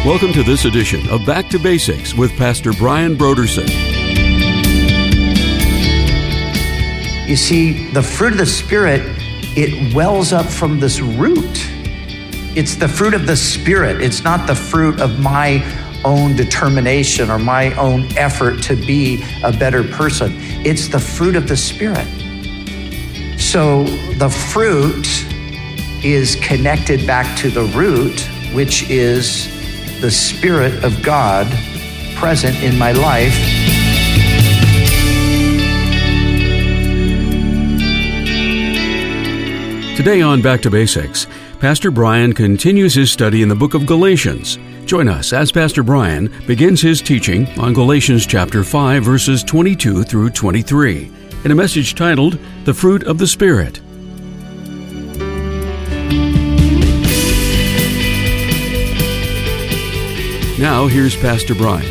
Welcome to this edition of Back to Basics with Pastor Brian Brodersen. You see, the fruit of the Spirit, it wells up from this root. It's the fruit of the Spirit. It's not the fruit of my own determination or my own effort to be a better person. It's the fruit of the Spirit. So the fruit is connected back to the root, which is the Spirit of God present in my life. Today on Back to Basics, Pastor Brian continues his study in the book of Galatians. Join us as Pastor Brian begins his teaching on Galatians chapter 5, verses 22 through 23, in a message titled, The Fruit of the Spirit. Now, here's Pastor Brian.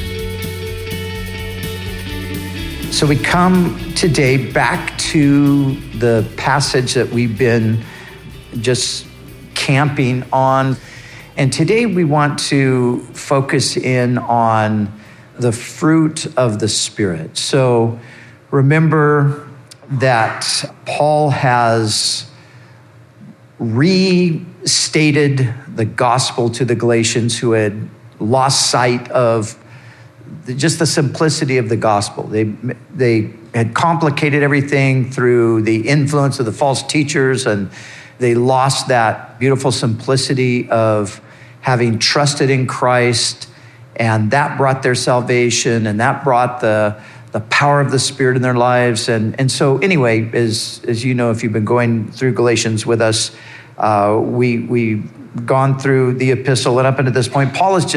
So we come today back to the passage that we've been just camping on. And today we want to focus in on the fruit of the Spirit. So remember that Paul has restated the gospel to the Galatians who had lost sight of just the simplicity of the gospel. They had complicated everything through the influence of the false teachers, and they lost that beautiful simplicity of having trusted in Christ, and that brought their salvation, and that brought the power of the Spirit in their lives. And so anyway, as you know, if you've been going through Galatians with us, we've gone through the epistle, and up until this point, Paul is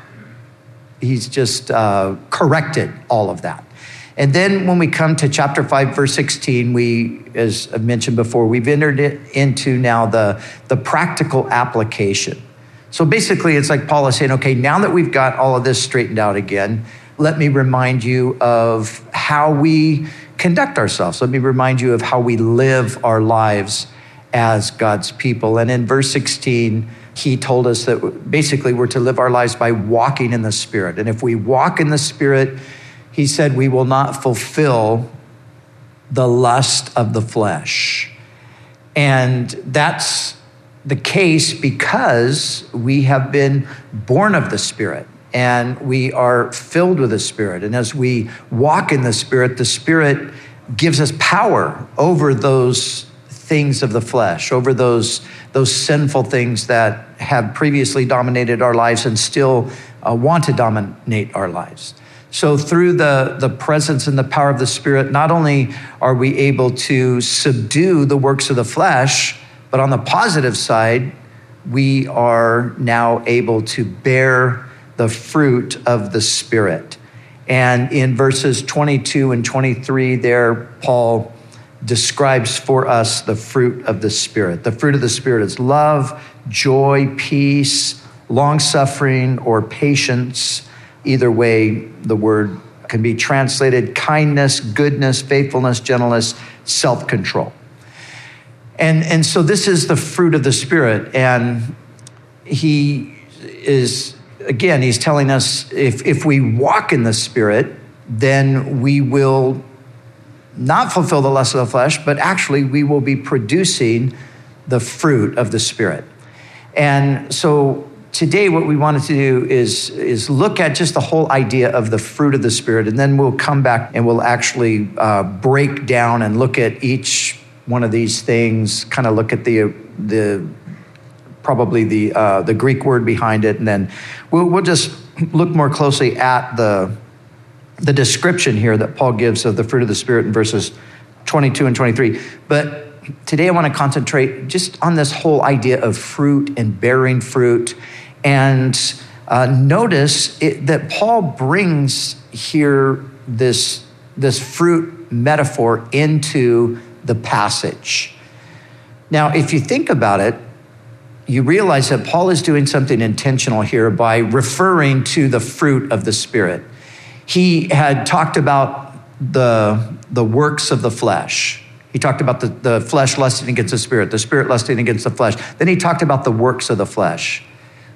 he's just corrected all of that. And then when we come to chapter 5, verse 16, we, as I mentioned before, we've entered it into now the practical application. So basically, it's like Paul is saying, okay, now that we've got all of this straightened out again, let me remind you of how we conduct ourselves. Let me remind you of how we live our lives as God's people. And in verse 16, he told us that basically we're to live our lives by walking in the Spirit. And if we walk in the Spirit, he said, we will not fulfill the lust of the flesh. And that's the case because we have been born of the Spirit and we are filled with the Spirit. And as we walk in the Spirit gives us power over those things of the flesh, over those sinful things that have previously dominated our lives and still want to dominate our lives. So through the presence and the power of the Spirit, not only are we able to subdue the works of the flesh, but on the positive side, we are now able to bear the fruit of the Spirit. And in verses 22 and 23 there, Paul describes for us the fruit of the Spirit. The fruit of the Spirit is love, joy, peace, long-suffering, or patience. Either way, the word can be translated kindness, goodness, faithfulness, gentleness, self-control. And so this is the fruit of the Spirit. And he's telling us if we walk in the Spirit, then we will not fulfill the lust of the flesh, but actually we will be producing the fruit of the Spirit. And so today what we wanted to do is look at just the whole idea of the fruit of the Spirit, and then we'll come back and we'll actually break down and look at each one of these things, kind of look at the Greek word behind it, and then we'll just look more closely at the description here that Paul gives of the fruit of the Spirit in verses 22 and 23. But today I want to concentrate just on this whole idea of fruit and bearing fruit. And notice that Paul brings here this fruit metaphor into the passage. Now, if you think about it, you realize that Paul is doing something intentional here by referring to the fruit of the Spirit. He had talked about the works of the flesh. He talked about the flesh lusting against the Spirit lusting against the flesh. Then he talked about the works of the flesh.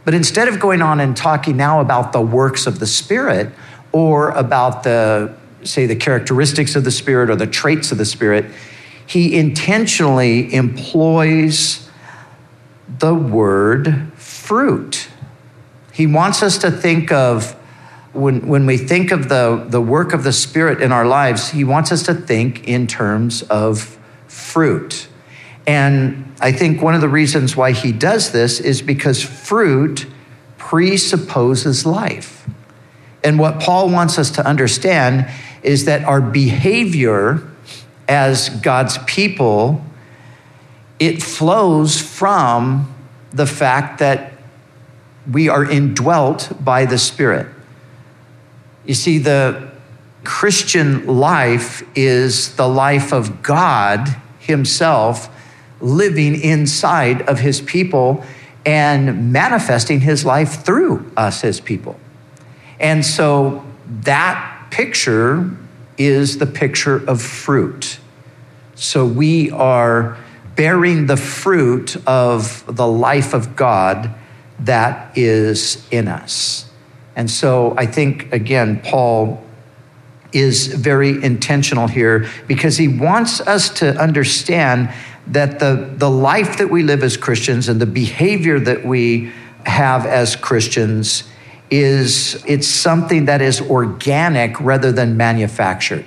But instead of going on and talking now about the works of the Spirit or about the characteristics of the Spirit or the traits of the Spirit, he intentionally employs the word fruit. He wants us to think of, when we think of the work of the Spirit in our lives, he wants us to think in terms of fruit. And I think one of the reasons why he does this is because fruit presupposes life. And what Paul wants us to understand is that our behavior as God's people, it flows from the fact that we are indwelt by the Spirit. You see, the Christian life is the life of God himself living inside of his people and manifesting his life through us as people. And so that picture is the picture of fruit. So we are bearing the fruit of the life of God that is in us. And so I think, again, Paul is very intentional here because he wants us to understand that the life that we live as Christians and the behavior that we have as Christians it's something that is organic rather than manufactured.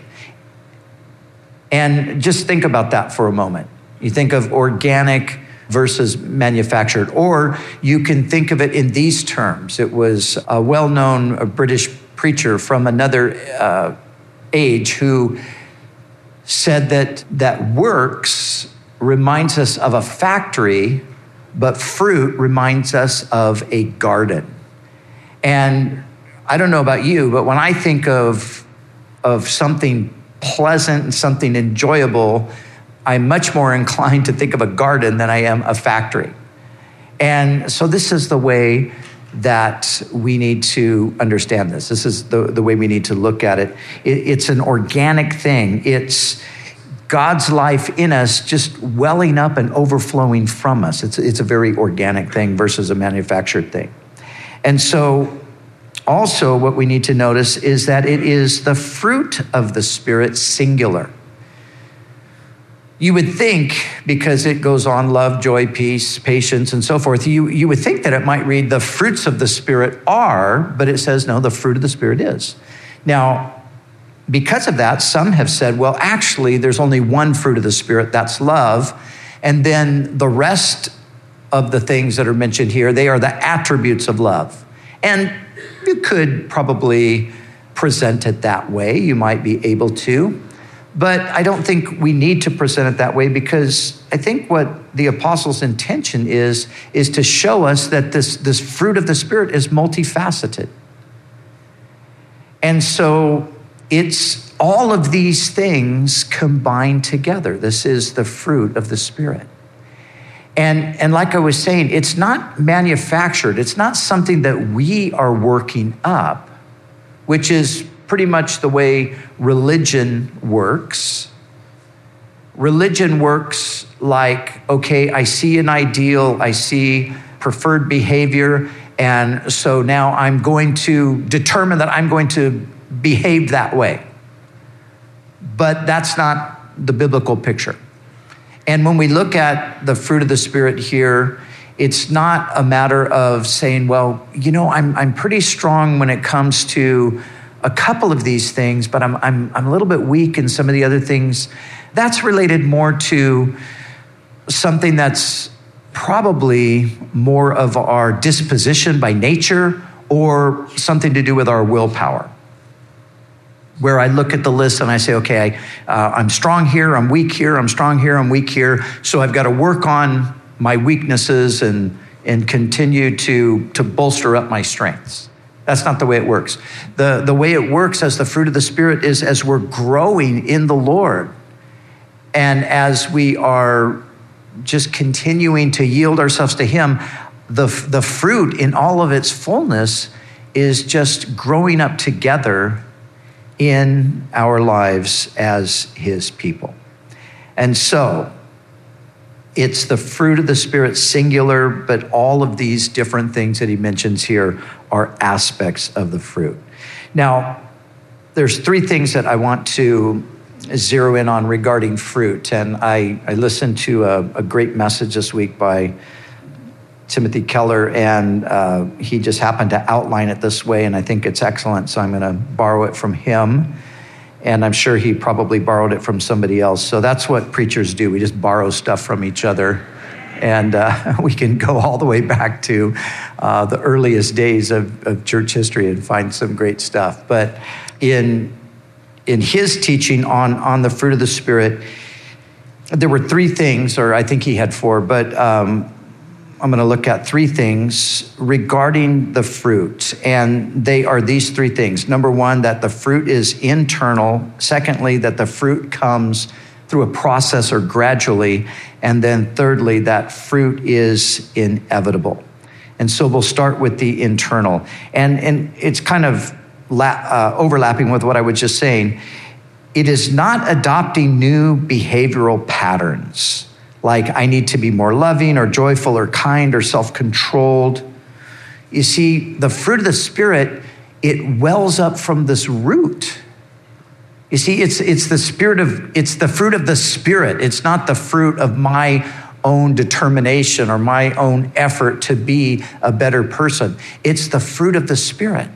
And just think about that for a moment. You think of organic versus manufactured, or you can think of it in these terms. It was a well-known British preacher from another age who said that works reminds us of a factory, but fruit reminds us of a garden. And I don't know about you, but when I think of something pleasant and something enjoyable, I'm much more inclined to think of a garden than I am a factory. And so this is the way that we need to understand this. This is the way we need to look at it. It's an organic thing. It's God's life in us just welling up and overflowing from us. It's a very organic thing versus a manufactured thing. And so also what we need to notice is that it is the fruit of the Spirit, singular. You would think, because it goes on, love, joy, peace, patience, and so forth, you would think that it might read the fruits of the Spirit are, but it says, no, the fruit of the Spirit is. Now, because of that, some have said, well, actually, there's only one fruit of the Spirit, that's love. And then the rest of the things that are mentioned here, they are the attributes of love. And you could probably present it that way. You might be able to. But I don't think we need to present it that way because I think what the apostle's intention is to show us that this fruit of the Spirit is multifaceted. And so it's all of these things combined together. This is the fruit of the Spirit. And like I was saying, it's not manufactured. It's not something that we are working up, which is pretty much the way religion works. Religion works like, okay, I see an ideal, I see preferred behavior, and so now I'm going to determine that I'm going to behave that way. But that's not the biblical picture. And when we look at the fruit of the Spirit here, it's not a matter of saying, well, you know, I'm pretty strong when it comes to a couple of these things, but I'm a little bit weak in some of the other things. That's related more to something that's probably more of our disposition by nature or something to do with our willpower. Where I look at the list and I say, okay, I'm strong here, I'm weak here, I'm strong here, I'm weak here. So I've got to work on my weaknesses and continue to bolster up my strengths. That's not the way it works. The way it works as the fruit of the Spirit is as we're growing in the Lord and as we are just continuing to yield ourselves to Him, the fruit in all of its fullness is just growing up together in our lives as His people. And so, it's the fruit of the Spirit, singular, but all of these different things that he mentions here are aspects of the fruit. Now, there's three things that I want to zero in on regarding fruit. And I listened to a great message this week by Timothy Keller, and he just happened to outline it this way, and I think it's excellent, so I'm going to borrow it from him. And I'm sure he probably borrowed it from somebody else. So that's what preachers do. We just borrow stuff from each other. And we can go all the way back to the earliest days of church history and find some great stuff. But in his teaching on the fruit of the Spirit, there were three things, or I think he had four, but I'm going to look at three things regarding the fruit. And they are these three things. Number one, that the fruit is internal. Secondly, that the fruit comes through a process or gradually. And then thirdly, that fruit is inevitable. And so we'll start with the internal. And it's kind of overlapping with what I was just saying. It is not adopting new behavioral patterns, like I need to be more loving or joyful or kind or self-controlled. You see, the fruit of the Spirit, it wells up from this root. You see, it's the fruit of the Spirit. It's not the fruit of my own determination or my own effort to be a better person. It's the fruit of the Spirit.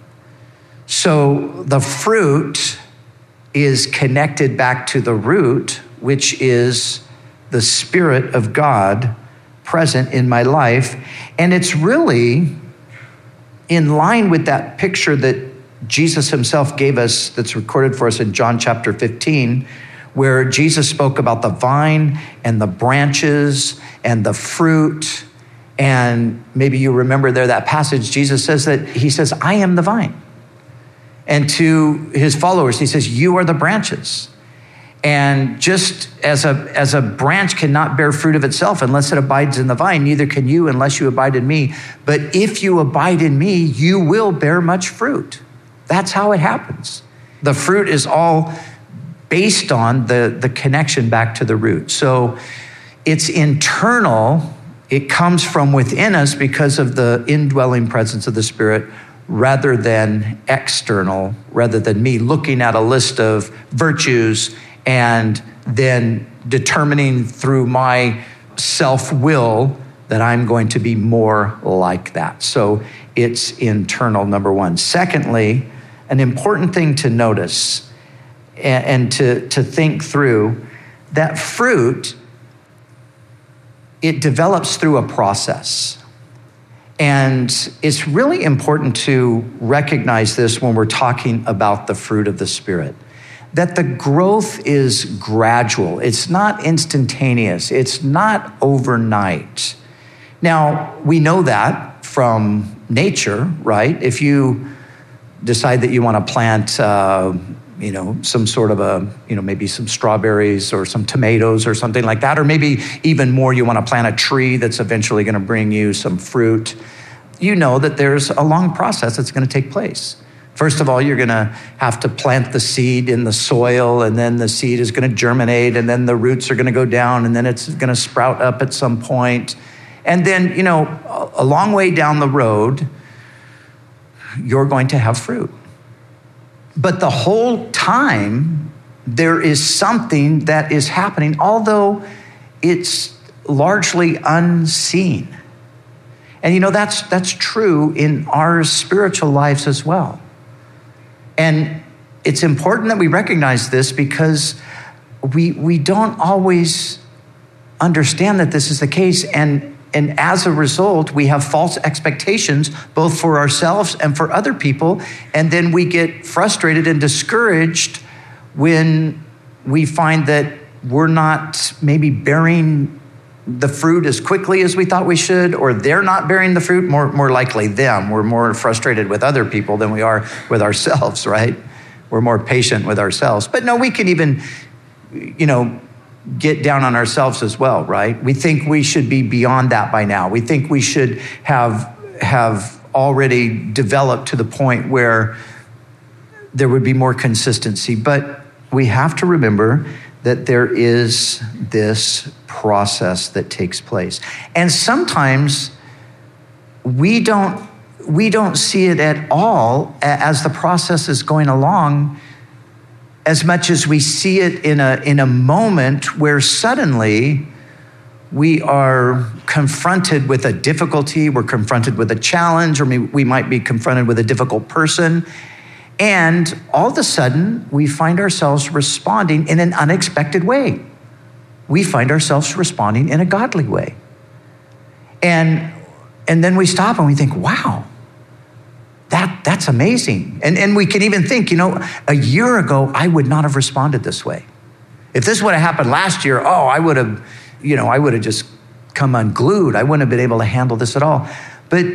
So the fruit is connected back to the root, which is the Spirit of God present in my life. And it's really in line with that picture that Jesus himself gave us, that's recorded for us in John chapter 15, where Jesus spoke about the vine and the branches and the fruit. And maybe you remember there that passage, Jesus says, I am the vine. And to his followers, he says, you are the branches. And just as a branch cannot bear fruit of itself unless it abides in the vine, neither can you unless you abide in me. But if you abide in me, you will bear much fruit. That's how it happens. The fruit is all based on the connection back to the root. So it's internal. It comes from within us because of the indwelling presence of the Spirit, rather than external, rather than me looking at a list of virtues and then determining through my self-will that I'm going to be more like that. So it's internal, number one. Secondly, an important thing to notice and to think through, that fruit, it develops through a process. And it's really important to recognize this when we're talking about the fruit of the Spirit, that the growth is gradual. It's not instantaneous. It's not overnight. Now, we know that from nature, right? If you decide that you want to plant, some sort of maybe some strawberries or some tomatoes or something like that, or maybe even more, you want to plant a tree that's eventually going to bring you some fruit. You know that there's a long process that's going to take place. First of all, you're going to have to plant the seed in the soil, and then the seed is going to germinate, and then the roots are going to go down, and then it's going to sprout up at some point. And then, a long way down the road, you're going to have fruit. But the whole time, there is something that is happening, although it's largely unseen. And that's true in our spiritual lives as well. And it's important that we recognize this, because we don't always understand that this is the case. And as a result, we have false expectations, both for ourselves and for other people. And then we get frustrated and discouraged when we find that we're not maybe bearing the fruit as quickly as we thought we should, or they're not bearing the fruit, more likely them. We're more frustrated with other people than we are with ourselves, right? We're more patient with ourselves. But no, we can even, get down on ourselves as well, right? We think we should be beyond that by now. We think we should have already developed to the point where there would be more consistency. But we have to remember that there is this process that takes place. And sometimes we don't see it at all as the process is going along, as much as we see it in a moment where suddenly we are confronted with a difficulty, we're confronted with a challenge, or we might be confronted with a difficult person, and all of a sudden we find ourselves responding in an unexpected way. We find ourselves responding in a godly way. And then we stop and we think, wow, that's amazing. And we can even think, a year ago, I would not have responded this way. If this would have happened last year, I would have just come unglued. I wouldn't have been able to handle this at all. But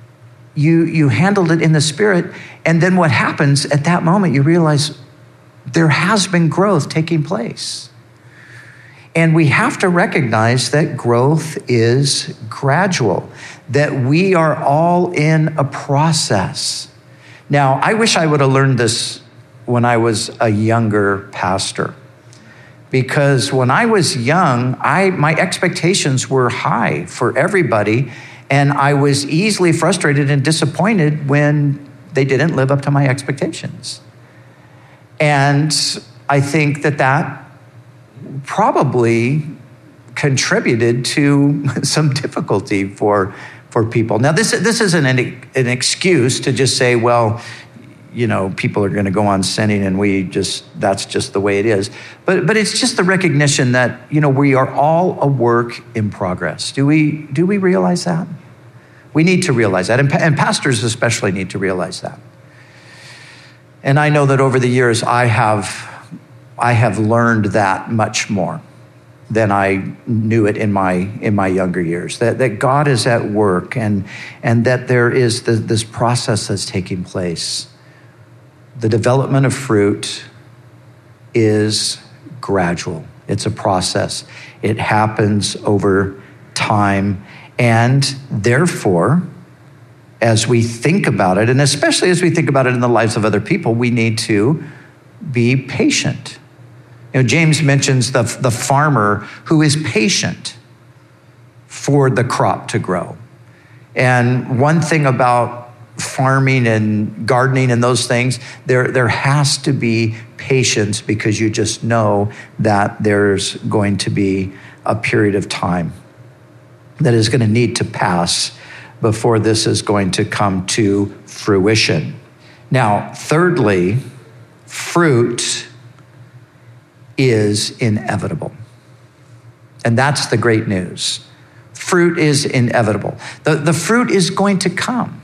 you handled it in the Spirit. And then what happens at that moment, you realize there has been growth taking place. And we have to recognize that growth is gradual, that we are all in a process. Now, I wish I would have learned this when I was a younger pastor, because when I was young, my expectations were high for everybody, and I was easily frustrated and disappointed when they didn't live up to my expectations. And I think that probably contributed to some difficulty for people. Now, this isn't an excuse to just say, well, people are going to go on sinning and that's just the way it is. But it's just the recognition that, we are all a work in progress. Do we realize that? We need to realize that. And pastors especially need to realize that. And I know that over the years, I have learned that much more than I knew it in my younger years, that God is at work and that there is this process that's taking place. The development of fruit is gradual. It's a process. It happens over time. And therefore, as we think about it, and especially as we think about it in the lives of other people, we need to be patient. James mentions the farmer who is patient for the crop to grow. And one thing about farming and gardening and those things, there has to be patience, because you just know that there's going to be a period of time that is going to need to pass before this is going to come to fruition. Now, thirdly, fruit is inevitable. And that's the great news. Fruit is inevitable. The fruit is going to come.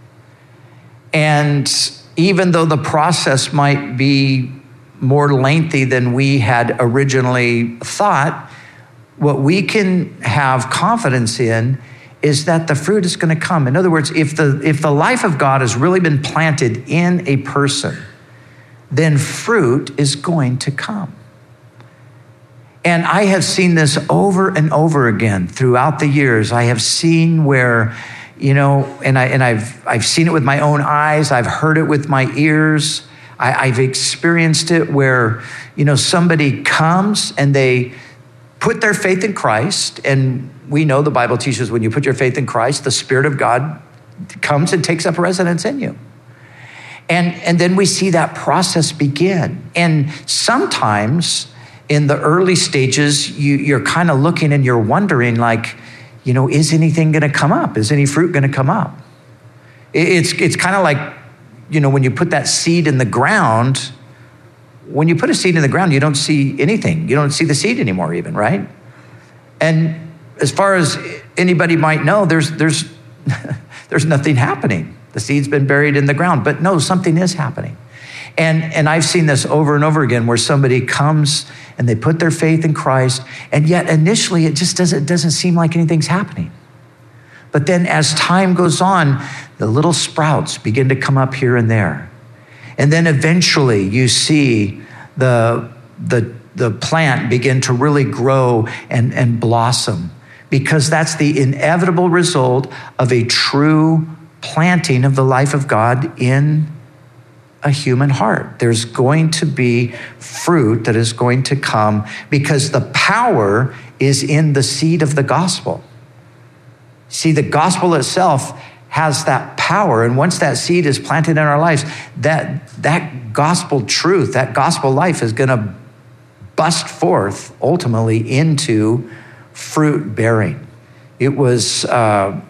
And even though the process might be more lengthy than we had originally thought, what we can have confidence in is that the fruit is going to come. In other words, if the life of God has really been planted in a person, then fruit is going to come. And I have seen this over and over again throughout the years. I have seen where, and I've seen it with my own eyes. I've heard it with my ears. I've experienced it where, somebody comes and they put their faith in Christ. And we know the Bible teaches when you put your faith in Christ, the Spirit of God comes and takes up residence in you. And then we see that process begin. And sometimes in the early stages, you're kind of looking and you're wondering, like, is anything going to come up? Is any fruit going to come up? It's kind of like, when you put that seed in the ground, when you put a seed in the ground, you don't see anything. You don't see the seed anymore even, right? And as far as anybody might know, there's nothing happening. The seed's been buried in the ground, but no, something is happening. And I've seen this over and over again where somebody comes and they put their faith in Christ, and yet initially it just doesn't seem like anything's happening. But then as time goes on, the little sprouts begin to come up here and there. And then eventually you see the plant begin to really grow and blossom, because that's the inevitable result of a true planting of the life of God in a human heart. There's going to be fruit that is going to come because the power is in the seed of the gospel. See, the gospel itself has that power. And once that seed is planted in our lives, that gospel truth, that gospel life is going to bust forth ultimately into fruit bearing. It was the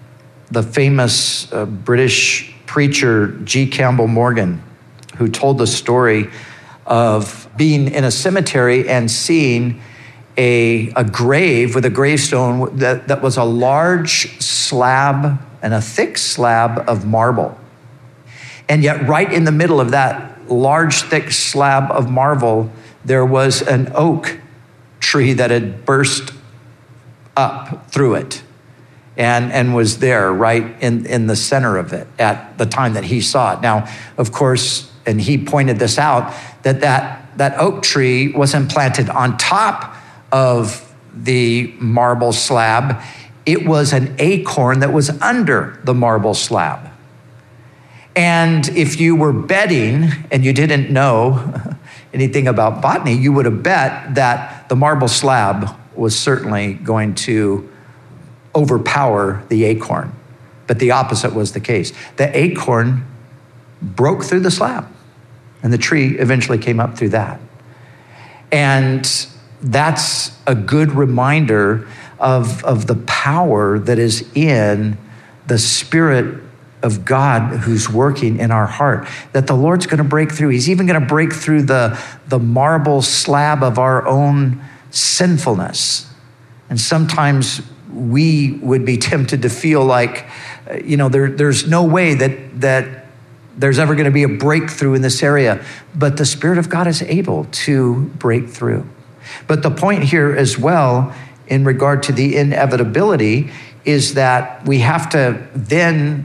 famous British preacher G. Campbell Morgan who told the story of being in a cemetery and seeing a grave with a gravestone that was a large slab and a thick slab of marble. And yet right in the middle of that large, thick slab of marble, there was an oak tree that had burst up through it and was there right in the center of it at the time that he saw it. Now, of course, and he pointed this out, that oak tree wasn't planted on top of the marble slab. It was an acorn that was under the marble slab. And if you were betting and you didn't know anything about botany, you would have bet that the marble slab was certainly going to overpower the acorn. But the opposite was the case. The acorn broke through the slab, and the tree eventually came up through that. And that's a good reminder of the power that is in the Spirit of God who's working in our heart, that the Lord's going to break through. He's even going to break through the marble slab of our own sinfulness. And sometimes we would be tempted to feel like, there's no way that there's ever going to be a breakthrough in this area. But the Spirit of God is able to break through. But the point here as well, in regard to the inevitability, is that we have to then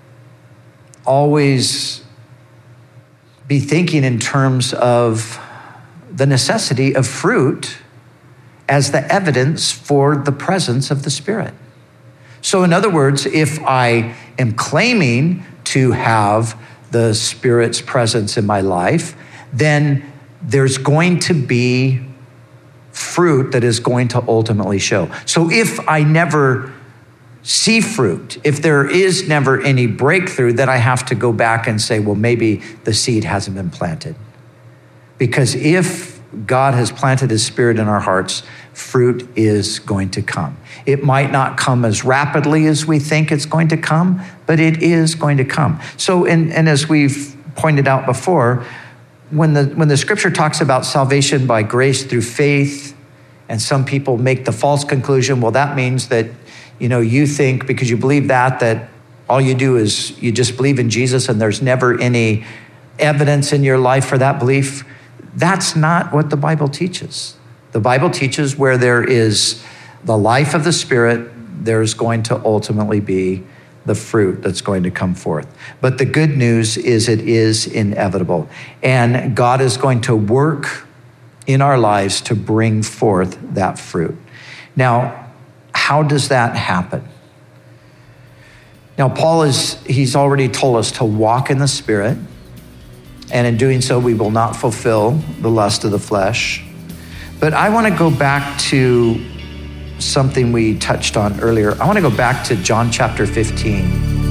always be thinking in terms of the necessity of fruit as the evidence for the presence of the Spirit. So in other words, if I am claiming to have the Spirit's presence in my life, then there's going to be fruit that is going to ultimately show. So if I never see fruit, if there is never any breakthrough, then I have to go back and say, well, maybe the seed hasn't been planted. Because if God has planted his Spirit in our hearts, fruit is going to come. It might not come as rapidly as we think it's going to come, but it is going to come. So, and as we've pointed out before, when the scripture talks about salvation by grace through faith, and some people make the false conclusion, well, that means that, you think because you believe that all you do is you just believe in Jesus and there's never any evidence in your life for that belief. That's not what the Bible teaches. The Bible teaches where there is the life of the Spirit, there's going to ultimately be the fruit that's going to come forth. But the good news is it is inevitable. And God is going to work in our lives to bring forth that fruit. Now, how does that happen? Now, Paul he's already told us to walk in the Spirit. And in doing so, we will not fulfill the lust of the flesh. But I want to go back to something we touched on earlier. I want to go back to John chapter 15.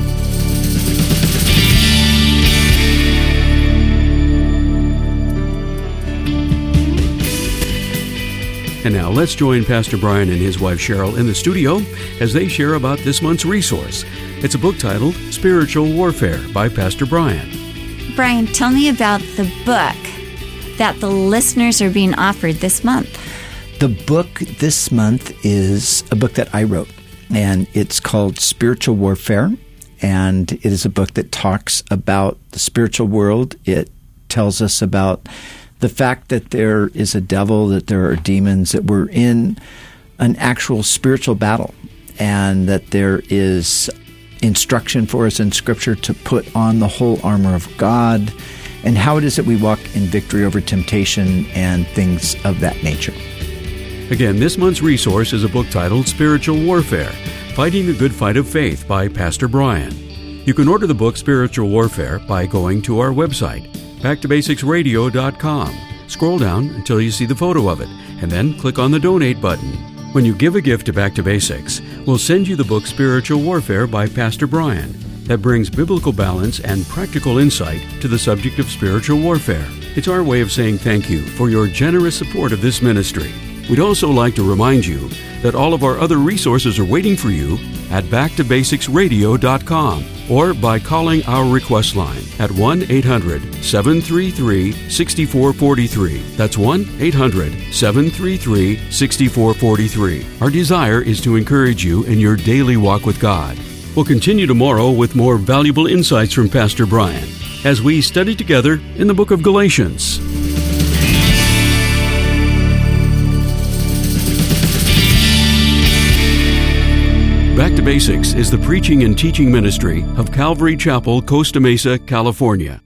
And now let's join Pastor Brian and his wife Cheryl in the studio as they share about this month's resource. It's a book titled Spiritual Warfare by Pastor Brian. Brian, tell me about the book that the listeners are being offered this month. The book this month is a book that I wrote, and it's called Spiritual Warfare, and it is a book that talks about the spiritual world. It tells us about the fact that there is a devil, that there are demons, that we're in an actual spiritual battle, and that there is instruction for us in Scripture to put on the whole armor of God, and how it is that we walk in victory over temptation and things of that nature. Again, this month's resource is a book titled Spiritual Warfare, Fighting the Good Fight of Faith by Pastor Brian. You can order the book Spiritual Warfare by going to our website, backtobasicsradio.com. Scroll down until you see the photo of it, and then click on the Donate button. When you give a gift to Back to Basics, we'll send you the book Spiritual Warfare by Pastor Brian that brings biblical balance and practical insight to the subject of spiritual warfare. It's our way of saying thank you for your generous support of this ministry. We'd also like to remind you that all of our other resources are waiting for you at backtobasicsradio.com or by calling our request line at 1-800-733-6443. That's 1-800-733-6443. Our desire is to encourage you in your daily walk with God. We'll continue tomorrow with more valuable insights from Pastor Brian as we study together in the book of Galatians. Back to Basics is the preaching and teaching ministry of Calvary Chapel, Costa Mesa, California.